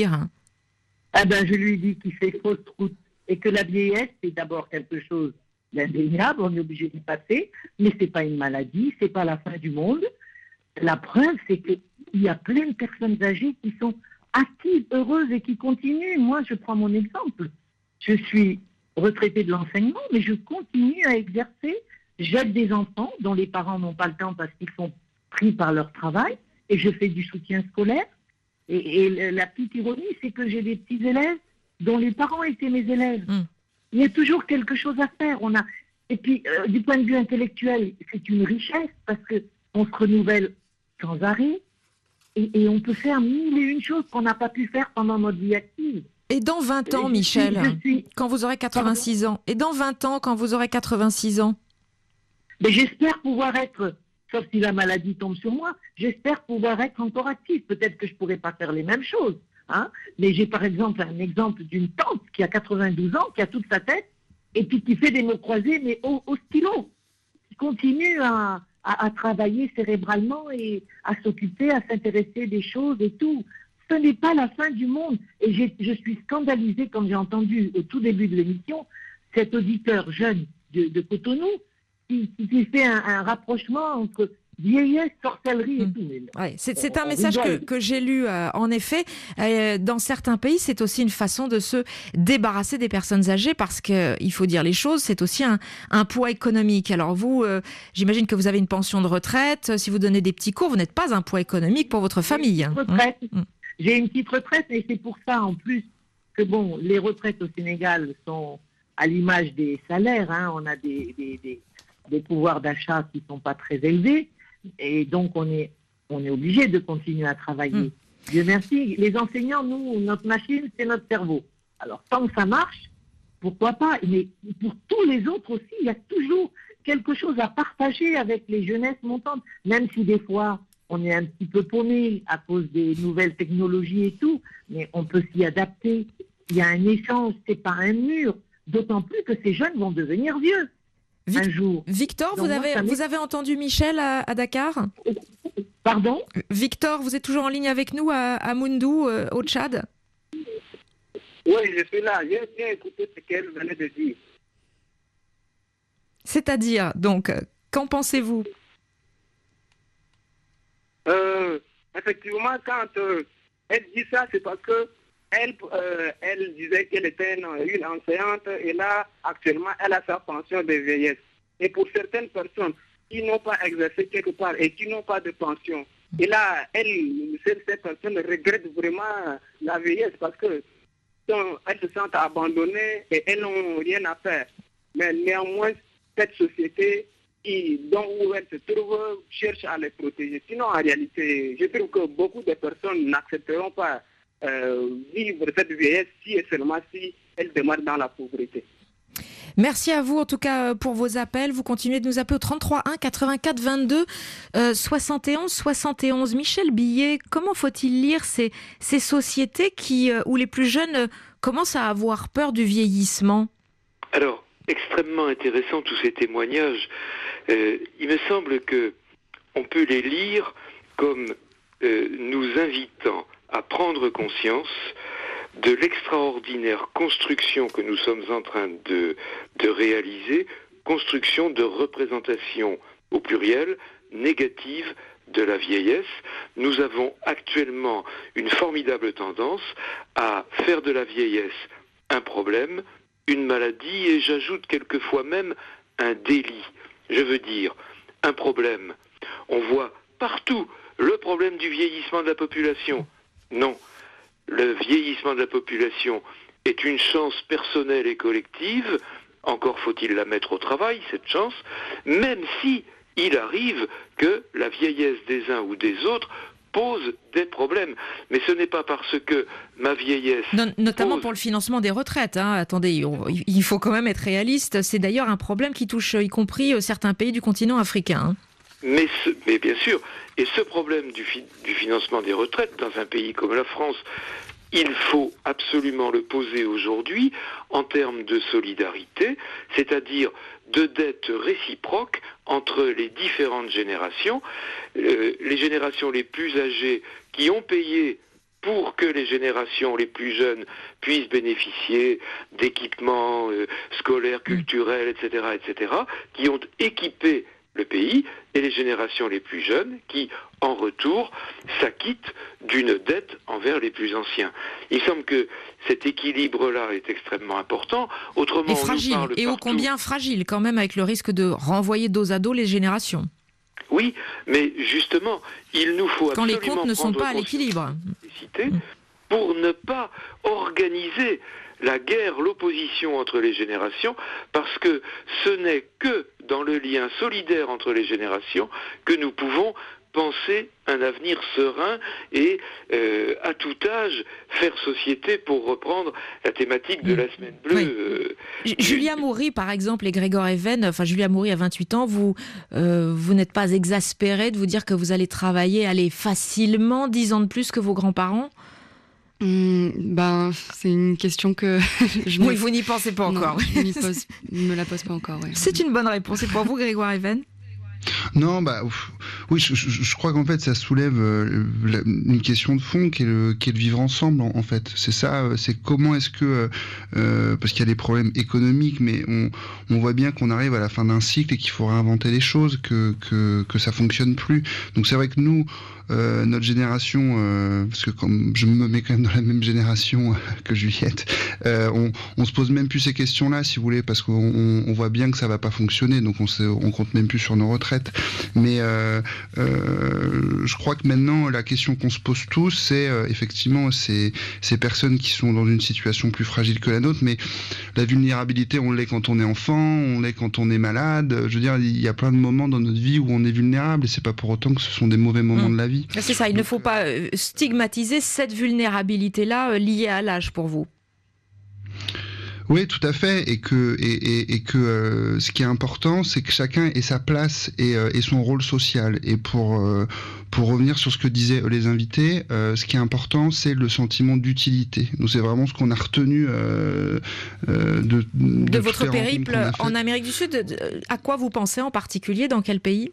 Speaker 8: Eh ben, je lui dis qu'il fait fausse route et que la vieillesse, c'est d'abord quelque chose d'indéniable, on est obligé d'y passer, mais c'est pas une maladie, c'est pas la fin du monde. La preuve, c'est qu'il y a plein de personnes âgées qui sont active, heureuse et qui continue. Moi, je prends mon exemple. Je suis retraitée de l'enseignement, mais je continue à exercer. J'aide des enfants dont les parents n'ont pas le temps parce qu'ils sont pris par leur travail, et je fais du soutien scolaire. Et, et la petite ironie, c'est que j'ai des petits élèves dont les parents étaient mes élèves. Mmh. Il y a toujours quelque chose à faire. On a... Et puis, euh, du point de vue intellectuel, c'est une richesse parce qu'on se renouvelle sans arrêt. Et, et on peut faire mille et une choses qu'on n'a pas pu faire pendant notre vie active.
Speaker 2: Et dans vingt ans, et Michel, je suis, je suis... quand vous aurez quatre-vingt-six Pardon. ans, et dans vingt ans, quand vous aurez quatre-vingt-six ans?
Speaker 8: Mais j'espère pouvoir être, sauf si la maladie tombe sur moi, j'espère pouvoir être encore active. Peut-être que je ne pourrai pas faire les mêmes choses. Hein, mais j'ai par exemple un exemple d'une tante qui a quatre-vingt-douze ans, qui a toute sa tête et puis qui fait des mots croisés, mais au, au stylo, qui continue à, à, à travailler cérébralement et à s'occuper, à s'intéresser des choses et tout. Ce n'est pas la fin du monde. Et j'ai, je suis scandalisée quand j'ai entendu au tout début de l'émission cet auditeur jeune de, de Cotonou qui, qui fait un, un rapprochement entre vieillesse, sorcellerie et
Speaker 2: mmh.
Speaker 8: tout. Mais,
Speaker 2: ouais, c'est, c'est un message que, que j'ai lu, euh, en effet. Euh, dans certains pays, c'est aussi une façon de se débarrasser des personnes âgées parce qu'il faut dire les choses, c'est aussi un, un poids économique. Alors vous, euh, j'imagine que vous avez une pension de retraite. Si vous donnez des petits cours, vous n'êtes pas un poids économique pour votre famille.
Speaker 8: J'ai une petite retraite, mmh. J'ai une petite retraite et c'est pour ça en plus que bon, les retraites au Sénégal sont à l'image des salaires. Hein, on a des, des, des, des pouvoirs d'achat qui ne sont pas très élevés. Et donc, on est, on est obligé de continuer à travailler. Mmh. Dieu merci. Les enseignants, nous, notre machine, c'est notre cerveau. Alors, tant que ça marche, pourquoi pas? Mais pour tous les autres aussi, il y a toujours quelque chose à partager avec les jeunesses montantes. Même si des fois, on est un petit peu paumé à cause des nouvelles technologies et tout, mais on peut s'y adapter. Il y a un échange, c'est pas un mur. D'autant plus que ces jeunes vont devenir vieux.
Speaker 2: Vic-
Speaker 8: un jour.
Speaker 2: Victor,
Speaker 8: Donc
Speaker 2: vous,
Speaker 8: moi,
Speaker 2: avez, vous avez entendu Michel à, à Dakar?
Speaker 8: Pardon?
Speaker 2: Victor, vous êtes toujours en ligne avec nous à, à Moundou, euh, au Tchad?
Speaker 7: Oui, je suis là. J'ai bien écouté ce qu'elle venait de dire.
Speaker 2: C'est-à-dire, donc, qu'en pensez-vous?
Speaker 7: euh, Effectivement, quand euh, elle dit ça, c'est parce que Elle, euh, elle disait qu'elle était une, une enseignante et là, actuellement, elle a sa pension de vieillesse. Et pour certaines personnes qui n'ont pas exercé quelque part et qui n'ont pas de pension, et là, elle, ces personnes regrettent vraiment la vieillesse parce que sont, elles se sentent abandonnées et elles n'ont rien à faire. Mais néanmoins, cette société qui, dont où elles se trouvent cherche à les protéger. Sinon, en réalité, je trouve que beaucoup de personnes n'accepteront pas Euh, vivre cette vieillesse si et seulement si elle demeure dans la pauvreté.
Speaker 2: Merci à vous en tout cas pour vos appels. Vous continuez de nous appeler au trente-trois un quatre-vingt-quatre vingt-deux euh, soixante et onze soixante et onze. Michel Billet, comment faut-il lire ces, ces sociétés qui, euh, où les plus jeunes euh, commencent à avoir peur du vieillissement?
Speaker 5: Alors, extrêmement intéressant tous ces témoignages. Euh, il me semble que on peut les lire comme euh, nous invitant à prendre conscience de l'extraordinaire construction que nous sommes en train de, de réaliser, construction de représentation au pluriel, négative de la vieillesse. Nous avons actuellement une formidable tendance à faire de la vieillesse un problème, une maladie et j'ajoute quelquefois même un délit. Je veux dire, un problème. On voit partout le problème du vieillissement de la population. Non, le vieillissement de la population est une chance personnelle et collective, encore faut-il la mettre au travail, cette chance, même si il arrive que la vieillesse des uns ou des autres pose des problèmes. Mais ce n'est pas parce que ma vieillesse...
Speaker 2: Non, notamment
Speaker 5: pose...
Speaker 2: pour le financement des retraites. Hein. Attendez, on, il faut quand même être réaliste. C'est d'ailleurs un problème qui touche y compris certains pays du continent africain. Hein.
Speaker 5: Mais, ce, mais bien sûr, et ce problème du, fi, du financement des retraites dans un pays comme la France, il faut absolument le poser aujourd'hui en termes de solidarité, c'est-à-dire de dette réciproque entre les différentes générations, euh, les générations les plus âgées qui ont payé pour que les générations les plus jeunes puissent bénéficier d'équipements euh, scolaires, culturels, et cetera, et cetera, qui ont équipé le pays, et les générations les plus jeunes qui, en retour, s'acquittent d'une dette envers les plus anciens. Il semble que cet équilibre-là est extrêmement important. Autrement,
Speaker 2: et fragile,
Speaker 5: on nous parle
Speaker 2: et ô
Speaker 5: partout...
Speaker 2: combien fragile quand même, avec le risque de renvoyer dos à dos les générations.
Speaker 5: Oui, mais justement, il nous faut
Speaker 2: quand
Speaker 5: absolument
Speaker 2: les comptes ne sont pas à l'équilibre.
Speaker 5: Pour ne pas organiser la guerre, l'opposition entre les générations, parce que ce n'est que dans le lien solidaire entre les générations que nous pouvons penser un avenir serein et euh, à tout âge faire société, pour reprendre la thématique de la semaine bleue.
Speaker 2: Oui.
Speaker 5: Euh,
Speaker 2: Julia Maury, par exemple, et Grégoire Even, enfin Julia Maury a vingt-huit ans, vous, euh, vous n'êtes pas exaspéré de vous dire que vous allez travailler allez, facilement dix ans de plus que vos grands-parents?
Speaker 3: Mmh, ben, c'est une question que je
Speaker 2: Oui,
Speaker 3: me...
Speaker 2: vous n'y pensez pas encore.
Speaker 3: Non, je n'y pose, me la pose pas encore. Ouais.
Speaker 2: C'est une bonne réponse. Et pour vous, Grégoire Even?
Speaker 4: Non, bah oui, je, je, je crois qu'en fait ça soulève euh, la, une question de fond qui est le, qui est le vivre ensemble en, en fait. C'est ça, euh, c'est comment est-ce que, euh, parce qu'il y a des problèmes économiques, mais on, on voit bien qu'on arrive à la fin d'un cycle et qu'il faut réinventer les choses, que, que, que ça fonctionne plus. Donc c'est vrai que nous, euh, notre génération, euh, parce que comme je me mets quand même dans la même génération que Juliette, euh, on, on se pose même plus ces questions-là, si vous voulez, parce qu'on on, on voit bien que ça va pas fonctionner, donc on, se, on compte même plus sur nos retraites. Mais euh, euh, je crois que maintenant, la question qu'on se pose tous, c'est euh, effectivement ces, ces personnes qui sont dans une situation plus fragile que la nôtre, mais la vulnérabilité, on l'est quand on est enfant, on l'est quand on est malade. Je veux dire, il y a plein de moments dans notre vie où on est vulnérable, et c'est pas pour autant que ce sont des mauvais moments mmh. de la vie.
Speaker 2: C'est ça, il ne faut pas stigmatiser cette vulnérabilité-là liée à l'âge pour vous.
Speaker 4: Oui, tout à fait, et que et, et, et que euh, ce qui est important, c'est que chacun ait sa place et, euh, et son rôle social. Et pour euh, pour revenir sur ce que disaient les invités, euh, ce qui est important, c'est le sentiment d'utilité. Donc c'est vraiment ce qu'on a retenu euh, euh, de, de
Speaker 2: de votre périple en Amérique du Sud. À quoi vous pensez en particulier? Dans quel pays?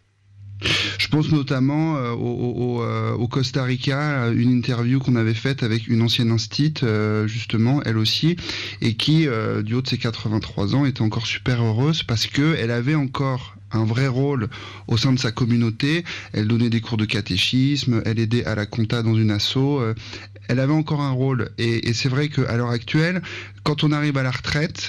Speaker 4: Je pense notamment euh, au, au, au Costa Rica, une interview qu'on avait faite avec une ancienne instite, euh, justement, elle aussi, et qui, euh, du haut de ses quatre-vingt-trois ans, était encore super heureuse parce qu'elle avait encore un vrai rôle au sein de sa communauté. Elle donnait des cours de catéchisme, elle aidait à la compta dans une asso, euh, elle avait encore un rôle. Et, et c'est vrai qu'à l'heure actuelle, quand on arrive à la retraite,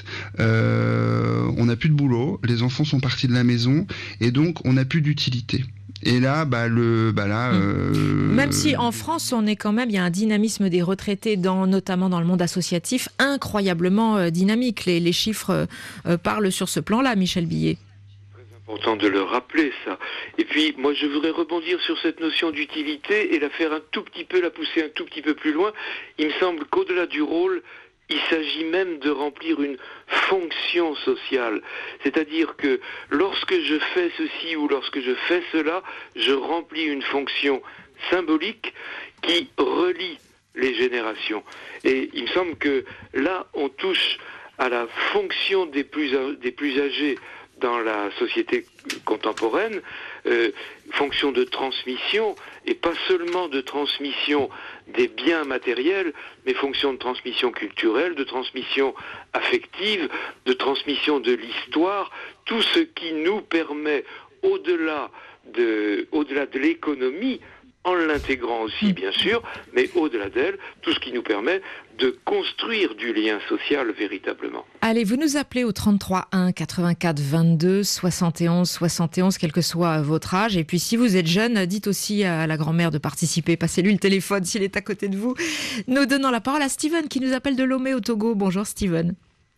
Speaker 4: euh, on n'a plus de boulot, les enfants sont partis de la maison, et donc on n'a plus d'utilité. Et là, bah le, bah là. Euh...
Speaker 2: Même si en France, on est quand même, il y a un dynamisme des retraités, dans, notamment dans le monde associatif, incroyablement euh, dynamique. Les, les chiffres euh, parlent sur ce plan-là, Michel Billet.
Speaker 5: Important de le rappeler, ça. Et puis, moi, je voudrais rebondir sur cette notion d'utilité et la faire un tout petit peu, la pousser un tout petit peu plus loin. Il me semble qu'au-delà du rôle, il s'agit même de remplir une fonction sociale. C'est-à-dire que lorsque je fais ceci ou lorsque je fais cela, je remplis une fonction symbolique qui relie les générations. Et il me semble que là, on touche à la fonction des plus, des plus âgés dans la société contemporaine, euh, fonction de transmission, et pas seulement de transmission des biens matériels, mais fonction de transmission culturelle, de transmission affective, de transmission de l'histoire, tout ce qui nous permet, au-delà de, au-delà de l'économie, en l'intégrant aussi, bien sûr, mais au-delà d'elle, tout ce qui nous permet de construire du lien social véritablement.
Speaker 2: Allez, vous nous appelez au trente-trois un quatre-vingt-quatre vingt-deux soixante et onze soixante et onze, quel que soit votre âge. Et puis si vous êtes jeune, dites aussi à la grand-mère de participer. Passez-lui le téléphone s'il est à côté de vous. Nous donnons la parole à Steven qui nous appelle de Lomé au Togo. Bonjour Steven.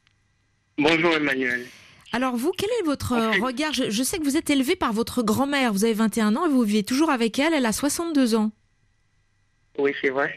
Speaker 7: Bonjour Emmanuel.
Speaker 2: Alors vous, quel est votre regard? je, je sais que vous êtes élevé par votre grand-mère, vous avez vingt et un ans et vous vivez toujours avec elle, elle a soixante-deux ans.
Speaker 7: Oui, c'est vrai.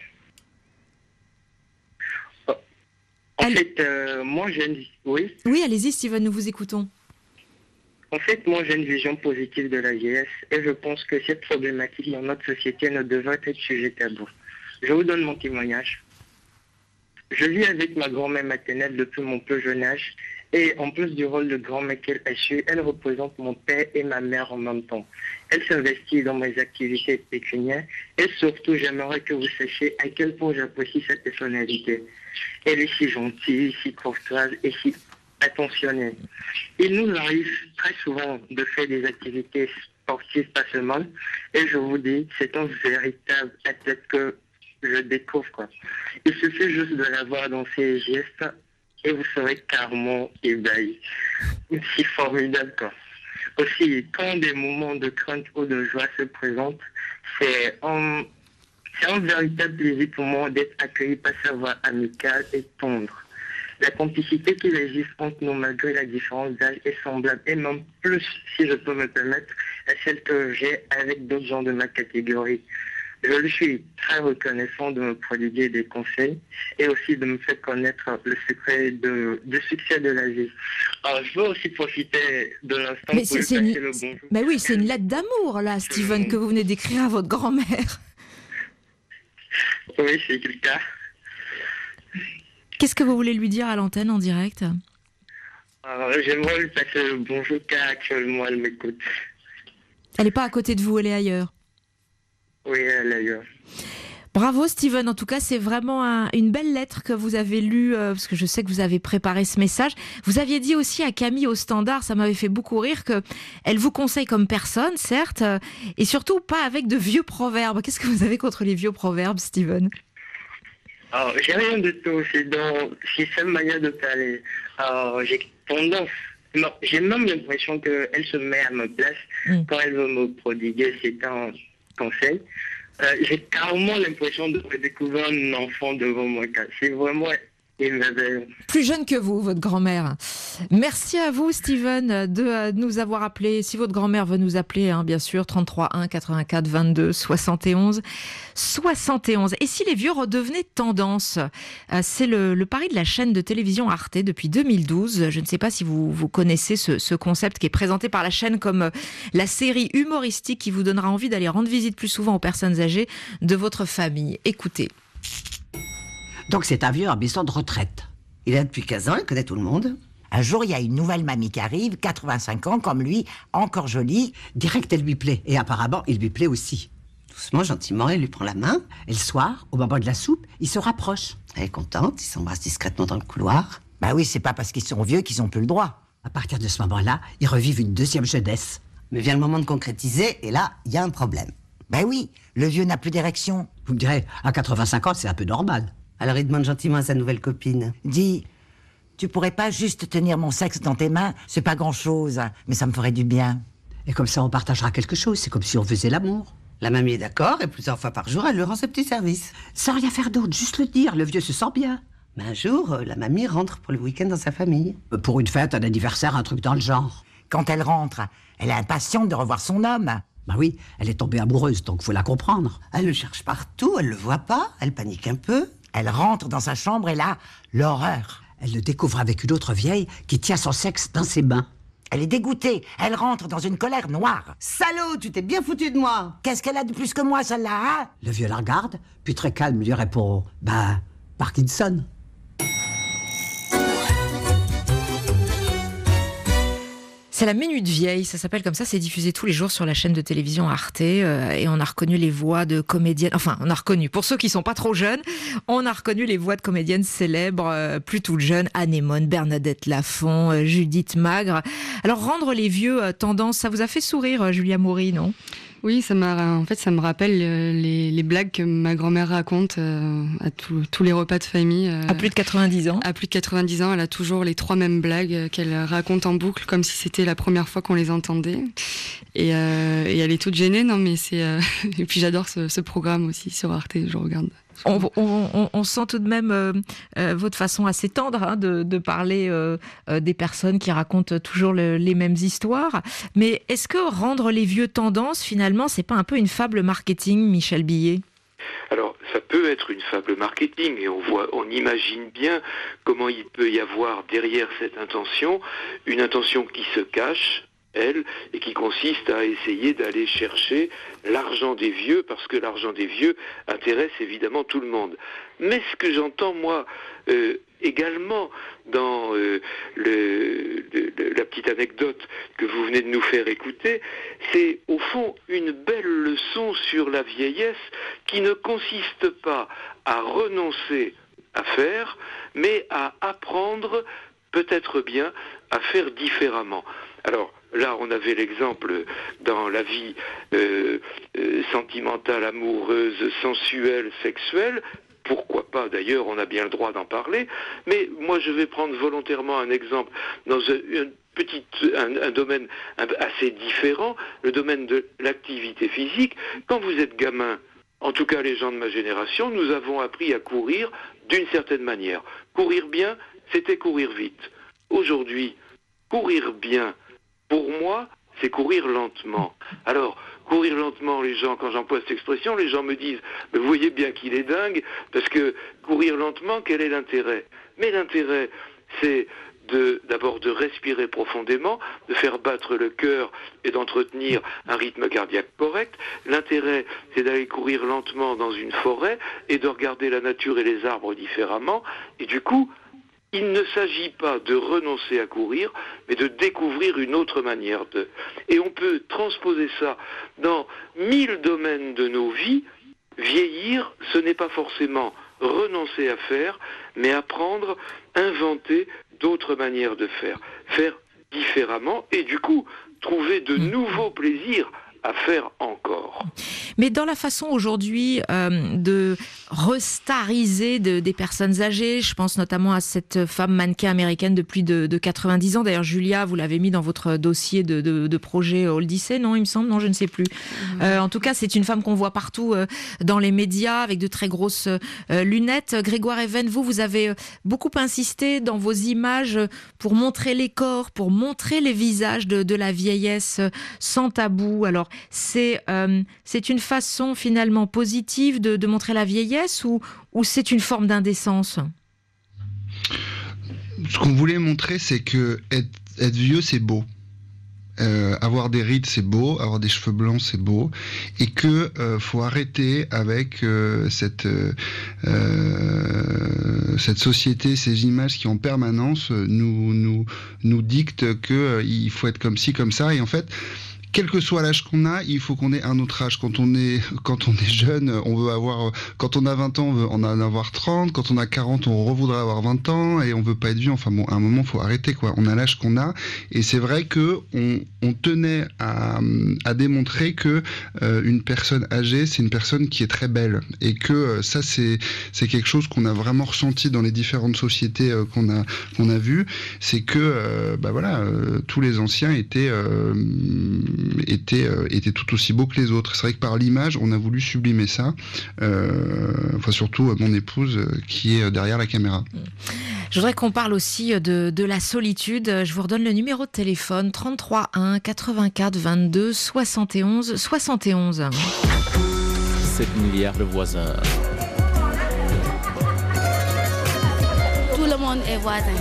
Speaker 7: En
Speaker 2: elle...
Speaker 7: fait, euh, moi j'ai une... Oui,
Speaker 2: oui, allez-y Steven, nous vous écoutons.
Speaker 7: En fait, moi j'ai une vision positive de la vieillesse et je pense que cette problématique dans notre société ne devrait être sujet tabou. Je vous donne mon témoignage. Je vis avec ma grand-mère maternelle depuis mon plus jeune âge. Et en plus du rôle de grand-mère qu'elle a su, elle représente mon père et ma mère en même temps. Elle s'investit dans mes activités pécuniaires et surtout, j'aimerais que vous sachiez à quel point j'apprécie cette personnalité. Elle est si gentille, si courtoise et si attentionnée. Il nous arrive très souvent de faire des activités sportives par semaine et je vous dis, c'est un véritable athlète que je découvre, quoi. Il suffit juste de la voir dans ses gestes et vous serez carrément ébahi. C'est formidable, quoi. Aussi, quand des moments de crainte ou de joie se présentent, c'est un, c'est un véritable plaisir pour moi d'être accueilli par sa voix amicale et tendre. La complicité qui existe entre nous malgré la différence d'âge est semblable, et même plus, si je peux me permettre, à celle que j'ai avec d'autres gens de ma catégorie. Je lui suis très reconnaissant de me prodiguer des conseils et aussi de me faire connaître le secret de, du succès de la vie. Alors, je veux aussi profiter de l'instant
Speaker 2: mais
Speaker 7: pour lui
Speaker 2: passer
Speaker 7: une...
Speaker 2: le bonjour. Mais oui, c'est une lettre d'amour, là, Steven, que vous venez d'écrire à votre grand-mère.
Speaker 7: Oui, c'est le cas.
Speaker 2: Qu'est-ce que vous voulez lui dire à l'antenne en direct?
Speaker 10: euh, J'aimerais lui passer le bonjour car actuellement elle m'écoute.
Speaker 2: Elle n'est pas à côté de vous, elle est ailleurs?
Speaker 10: Oui, elle est ailleurs.
Speaker 2: Bravo Steven, en tout cas c'est vraiment un, une belle lettre que vous avez lue, euh, parce que je sais que vous avez préparé ce message. Vous aviez dit aussi à Camille au standard, ça m'avait fait beaucoup rire, qu'elle vous conseille comme personne, certes, euh, et surtout pas avec de vieux proverbes. Qu'est-ce que vous avez contre les vieux proverbes, Steven?
Speaker 10: Alors, j'ai rien de tout, c'est dans c'est sa manière de parler. Alors, j'ai tendance, non, j'ai même l'impression qu'elle se met à ma place mmh. quand elle veut me prodiguer certains conseils. Euh, j'ai carrément l'impression de découvrir un enfant devant moi. C'est vraiment émerveillant.
Speaker 2: Plus jeune que vous, votre grand-mère. Merci à vous, Steven, de, de nous avoir appelé. Si votre grand-mère veut nous appeler, hein, bien sûr, trente-trois un quatre-vingt-quatre vingt-deux soixante et onze. soixante et onze. Et si les vieux redevenaient tendance? C'est le, le pari de la chaîne de télévision Arte depuis deux mille douze. Je ne sais pas si vous, vous connaissez ce, ce concept qui est présenté par la chaîne comme la série humoristique qui vous donnera envie d'aller rendre visite plus souvent aux personnes âgées de votre famille. Écoutez.
Speaker 11: Donc c'est un vieux en maison de retraite. Il est là depuis quinze ans, il connaît tout le monde. Un jour, il y a une nouvelle mamie qui arrive, quatre-vingt-cinq ans, comme lui, encore jolie. Direct, elle lui plaît. Et apparemment, il lui plaît aussi. Doucement, gentiment, elle lui prend la main. Et le soir, au moment de la soupe, ils se rapprochent. Elle est contente, ils s'embrassent discrètement dans le couloir.
Speaker 12: Bah oui, c'est pas parce qu'ils sont vieux qu'ils ont plus le droit.
Speaker 11: À partir de ce moment-là, ils revivent une deuxième jeunesse.
Speaker 12: Mais vient le moment de concrétiser, et là, il y a un problème. Bah oui, le vieux n'a plus d'érection.
Speaker 11: Vous me direz, à quatre-vingt-cinq ans, c'est un peu normal.
Speaker 12: Alors il demande gentiment à sa nouvelle copine. Dis, tu pourrais pas juste tenir mon sexe dans tes mains? C'est pas grand-chose, mais ça me ferait du bien.
Speaker 11: Et comme ça, on partagera quelque chose. C'est comme si on faisait l'amour. La mamie est d'accord, et plusieurs fois par jour, elle lui rend ses petits services. Sans rien faire d'autre, juste le dire. Le vieux se sent bien. Mais un jour, la mamie rentre pour le week-end dans sa famille. Pour une fête, un anniversaire, un truc dans le genre.
Speaker 12: Quand elle rentre, elle est impatiente de revoir son homme.
Speaker 11: Bah oui, elle est tombée amoureuse, donc faut la comprendre.
Speaker 12: Elle le cherche partout, elle le voit pas, elle panique un peu. Elle rentre dans sa chambre et là, l'horreur.
Speaker 11: Elle le découvre avec une autre vieille qui tient son sexe dans ses mains.
Speaker 12: Elle est dégoûtée, elle rentre dans une colère noire.
Speaker 11: Salaud, tu t'es bien foutu de moi.
Speaker 12: Qu'est-ce qu'elle a de plus que moi, celle-là, hein?
Speaker 11: Le vieux la regarde, puis très calme lui répond, bah, Parkinson.
Speaker 2: C'est la Minute Vieille, ça s'appelle comme ça, c'est diffusé tous les jours sur la chaîne de télévision Arte euh, et on a reconnu les voix de comédiennes, enfin on a reconnu, pour ceux qui sont pas trop jeunes, on a reconnu les voix de comédiennes célèbres, euh, plus toutes jeunes, Anémone, Bernadette Lafont, euh, Judith Magre. Alors rendre les vieux euh, tendance, ça vous a fait sourire, euh, Julia Maury, non ?
Speaker 3: Oui, ça m'a, en fait, ça me rappelle les, les blagues que ma grand-mère raconte euh, à tout, tous les repas de famille. Euh,
Speaker 2: à plus de quatre-vingt-dix ans.
Speaker 3: À plus de quatre-vingt-dix ans, elle a toujours les trois mêmes blagues qu'elle raconte en boucle, comme si c'était la première fois qu'on les entendait. Et, euh, et elle est toute gênée, non mais c'est. Euh... et puis j'adore ce, ce programme aussi sur Arte, je regarde.
Speaker 2: On, on, on sent tout de même euh, euh, votre façon assez tendre hein, de, de parler euh, euh, des personnes qui racontent toujours le, les mêmes histoires. Mais est-ce que rendre les vieux tendances, finalement, c'est pas un peu une fable marketing, Michel Billet ?
Speaker 5: Alors, ça peut être une fable marketing et on voit, on imagine bien comment il peut y avoir derrière cette intention une intention qui se cache, elle, et qui consiste à essayer d'aller chercher l'argent des vieux, parce que l'argent des vieux intéresse évidemment tout le monde. Mais ce que j'entends, moi, euh, également, dans euh, le, le, la petite anecdote que vous venez de nous faire écouter, c'est au fond une belle leçon sur la vieillesse qui ne consiste pas à renoncer à faire, mais à apprendre peut-être bien à faire différemment. Alors, là, on avait l'exemple dans la vie euh, euh, sentimentale, amoureuse, sensuelle, sexuelle. Pourquoi pas, d'ailleurs, on a bien le droit d'en parler. Mais moi, je vais prendre volontairement un exemple dans un, un, petit, un, un domaine assez différent, le domaine de l'activité physique. Quand vous êtes gamin, en tout cas les gens de ma génération, nous avons appris à courir d'une certaine manière. Courir bien, c'était courir vite. Aujourd'hui, courir bien, pour moi, c'est courir lentement. Alors, courir lentement, les gens, quand j'emploie cette expression, les gens me disent « Vous voyez bien qu'il est dingue, parce que courir lentement, quel est l'intérêt ?» Mais l'intérêt, c'est de, d'abord de respirer profondément, de faire battre le cœur et d'entretenir un rythme cardiaque correct. L'intérêt, c'est d'aller courir lentement dans une forêt et de regarder la nature et les arbres différemment. Et du coup, il ne s'agit pas de renoncer à courir, mais de découvrir une autre manière de. Et on peut transposer ça dans mille domaines de nos vies. Vieillir, ce n'est pas forcément renoncer à faire, mais apprendre, inventer d'autres manières de faire. Faire différemment et du coup, trouver de nouveaux plaisirs à faire encore.
Speaker 2: Mais dans la façon aujourd'hui euh, de restariser de, des personnes âgées, je pense notamment à cette femme mannequin américaine de plus de, de quatre-vingt-dix ans. D'ailleurs, Julia, vous l'avez mis dans votre dossier de, de, de projet Odyssey, non, il me semble, non, je ne sais plus. Mmh. Euh, en tout cas, c'est une femme qu'on voit partout euh, dans les médias avec de très grosses euh, lunettes. Grégoire Even, vous, vous avez beaucoup insisté dans vos images pour montrer les corps, pour montrer les visages de, de la vieillesse sans tabou. Alors, c'est euh, c'est une façon finalement positive de, de montrer la vieillesse ou, ou c'est une forme d'indécence ?
Speaker 4: Ce qu'on voulait montrer, c'est que être, être vieux, c'est beau. Euh, avoir des rides, c'est beau. Avoir des cheveux blancs, c'est beau. Et que euh, faut arrêter avec euh, cette euh, cette société, ces images qui en permanence nous nous nous dictent que euh, il faut être comme ci, comme ça. Et en fait, quel que soit l'âge qu'on a, il faut qu'on ait un autre âge. Quand on est, quand on est jeune, on veut avoir, quand on a vingt ans, on veut en avoir trente. Quand on a quarante, on revoudrait avoir vingt ans et on veut pas être vieux. Enfin bon, à un moment, faut arrêter, quoi. On a l'âge qu'on a. Et c'est vrai que on, on tenait à, à démontrer que euh, une personne âgée, c'est une personne qui est très belle. Et que euh, ça, c'est, c'est quelque chose qu'on a vraiment ressenti dans les différentes sociétés euh, qu'on a, qu'on a vues. C'est que, euh, bah voilà, euh, tous les anciens étaient, euh, Était, euh, était tout aussi beau que les autres. C'est vrai que par l'image, on a voulu sublimer ça. Euh, enfin, surtout euh, mon épouse euh, qui est derrière la caméra.
Speaker 2: Je voudrais qu'on parle aussi de, de la solitude. Je vous redonne le numéro de téléphone trente-trois un quatre-vingt-quatre vingt-deux soixante et onze soixante et onze.
Speaker 13: sept milliards de voisins.
Speaker 6: Tout le monde est voisin.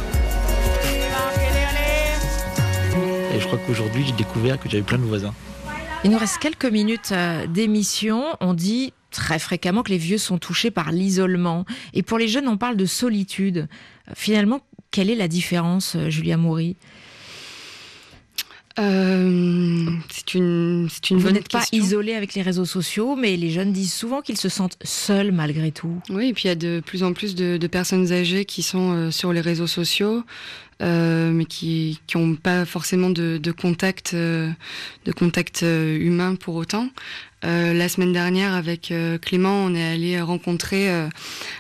Speaker 14: Et je crois qu'aujourd'hui, j'ai découvert que j'avais plein de voisins.
Speaker 2: Il nous reste quelques minutes d'émission. On dit très fréquemment que les vieux sont touchés par l'isolement. Et pour les jeunes, on parle de solitude. Finalement, quelle est la différence, Julia Moury ?
Speaker 3: Euh, c'est une, c'est une
Speaker 2: Vous
Speaker 3: bonne
Speaker 2: n'êtes pas
Speaker 3: question.
Speaker 2: isolé avec les réseaux sociaux, mais les jeunes disent souvent qu'ils se sentent seuls malgré tout.
Speaker 3: Oui, et puis il y a de plus en plus de, de personnes âgées qui sont euh, sur les réseaux sociaux, euh, mais qui qui n'ont pas forcément de, de contact, euh, de contact euh, humain pour autant. Euh, la semaine dernière, avec euh, Clément, on est allé rencontrer euh,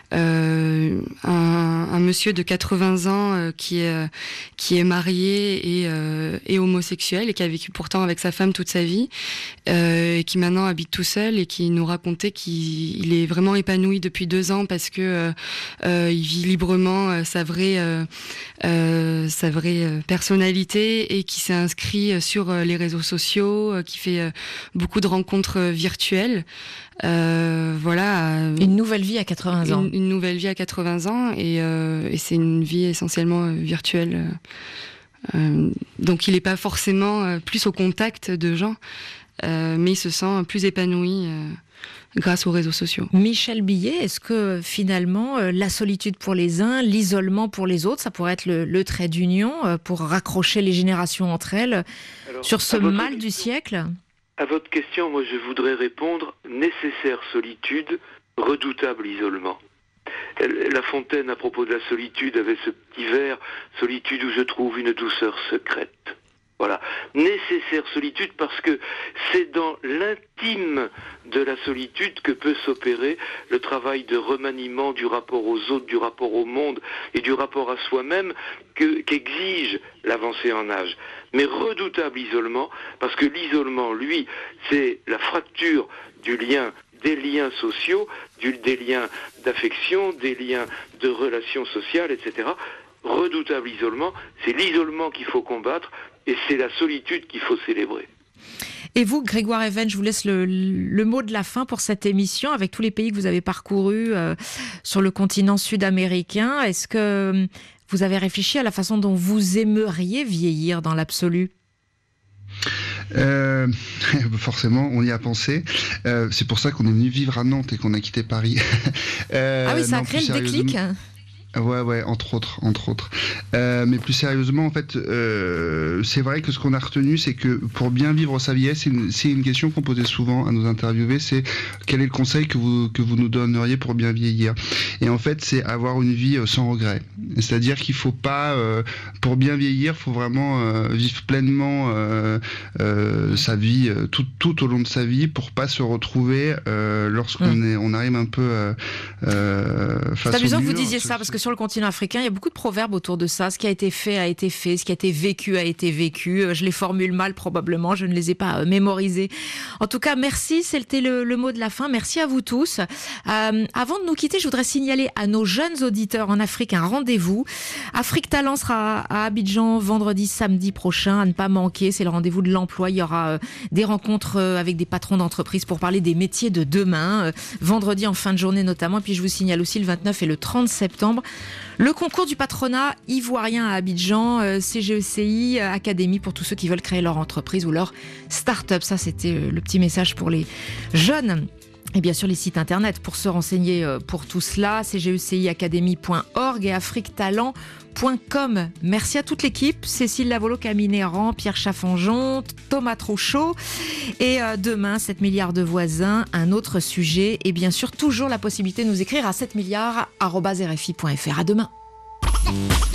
Speaker 3: euh, un, un monsieur de quatre-vingts ans euh, qui est euh, qui est marié et, euh, et homosexuel et qui a vécu pourtant avec sa femme toute sa vie euh, et qui maintenant habite tout seul et qui nous racontait qu'il il est vraiment épanoui depuis deux ans parce que euh, euh, il vit librement euh, sa vraie euh, euh, sa vraie personnalité et qui s'est inscrit sur les réseaux sociaux, euh, qui fait euh, beaucoup de rencontres virtuelle, euh, voilà.
Speaker 2: Une nouvelle vie à quatre-vingts ans.
Speaker 3: Une, une nouvelle vie à quatre-vingts ans et, euh, et c'est une vie essentiellement euh, virtuelle. Euh, donc il n'est pas forcément euh, plus au contact de gens, euh, mais il se sent plus épanoui euh, grâce aux réseaux sociaux.
Speaker 2: Michel Billet, est-ce que finalement euh, la solitude pour les uns, l'isolement pour les autres, ça pourrait être le, le trait d'union euh, pour raccrocher les générations entre elles Alors, sur ce mal du siècle ?
Speaker 5: À votre question, moi je voudrais répondre nécessaire solitude, redoutable isolement. La Fontaine, à propos de la solitude, avait ce petit vers, solitude où je trouve une douceur secrète. Voilà, nécessaire solitude parce que c'est dans l'intime de la solitude que peut s'opérer le travail de remaniement du rapport aux autres, du rapport au monde et du rapport à soi-même que, qu'exige l'avancée en âge. Mais redoutable isolement, parce que l'isolement, lui, c'est la fracture du lien, des liens sociaux, du, des liens d'affection, des liens de relations sociales, et cetera. Redoutable isolement, c'est l'isolement qu'il faut combattre et c'est la solitude qu'il faut célébrer.
Speaker 2: Et vous, Grégoire Even, je vous laisse le, le mot de la fin pour cette émission, avec tous les pays que vous avez parcourus euh, sur le continent sud-américain. Est-ce que vous avez réfléchi à la façon dont vous aimeriez vieillir dans l'absolu ?
Speaker 4: Euh, forcément, on y a pensé. Euh, c'est pour ça qu'on est venu vivre à Nantes et qu'on a quitté Paris. euh,
Speaker 2: ah oui, ça
Speaker 4: non,
Speaker 2: a créé le déclic.
Speaker 4: Ouais, ouais, entre autres, entre autres. Euh, mais plus sérieusement, en fait, euh, c'est vrai que ce qu'on a retenu, c'est que pour bien vivre sa vieillesse, c'est une, c'est une question qu'on posait souvent à nos interviewés, c'est quel est le conseil que vous que vous nous donneriez pour bien vieillir ? Et en fait, c'est avoir une vie sans regret. C'est-à-dire qu'il faut pas, euh, pour bien vieillir, faut vraiment euh, vivre pleinement euh, euh, sa vie, euh, tout tout au long de sa vie, pour pas se retrouver euh, lorsqu'on mmh. est, on arrive un peu euh, euh, face au mur.
Speaker 2: C'est amusant que vous disiez ça, parce que sur le continent africain, il y a beaucoup de proverbes autour de ça. Ce qui a été fait a été fait, ce qui a été vécu a été vécu. Je les formule mal probablement, je ne les ai pas mémorisés. En tout cas, merci, c'était le, le mot de la fin. Merci à vous tous. Euh, avant de nous quitter, je voudrais signaler à nos jeunes auditeurs en Afrique un rendez-vous. Afrique Talent sera à Abidjan vendredi, samedi prochain, à ne pas manquer. C'est le rendez-vous de l'emploi. Il y aura euh, des rencontres euh, avec des patrons d'entreprise pour parler des métiers de demain. Euh, vendredi en fin de journée notamment. Et puis je vous signale aussi le vingt-neuf et le trente septembre. Le concours du patronat ivoirien à Abidjan, euh, C G E C I, euh, Académie pour tous ceux qui veulent créer leur entreprise ou leur start-up. Ça, c'était euh, le petit message pour les jeunes. Et bien sûr, les sites internet pour se renseigner euh, pour tout cela, c g e c i academy point org et afrique talent point com. Merci à toute l'équipe, Cécile Lavolo, Camille Néran, Pierre Chaffanjon, Thomas Trouchot. Et euh, demain, sept milliards de voisins, un autre sujet. Et bien sûr, toujours la possibilité de nous écrire à sept milliards arobase r f i point f r. À demain.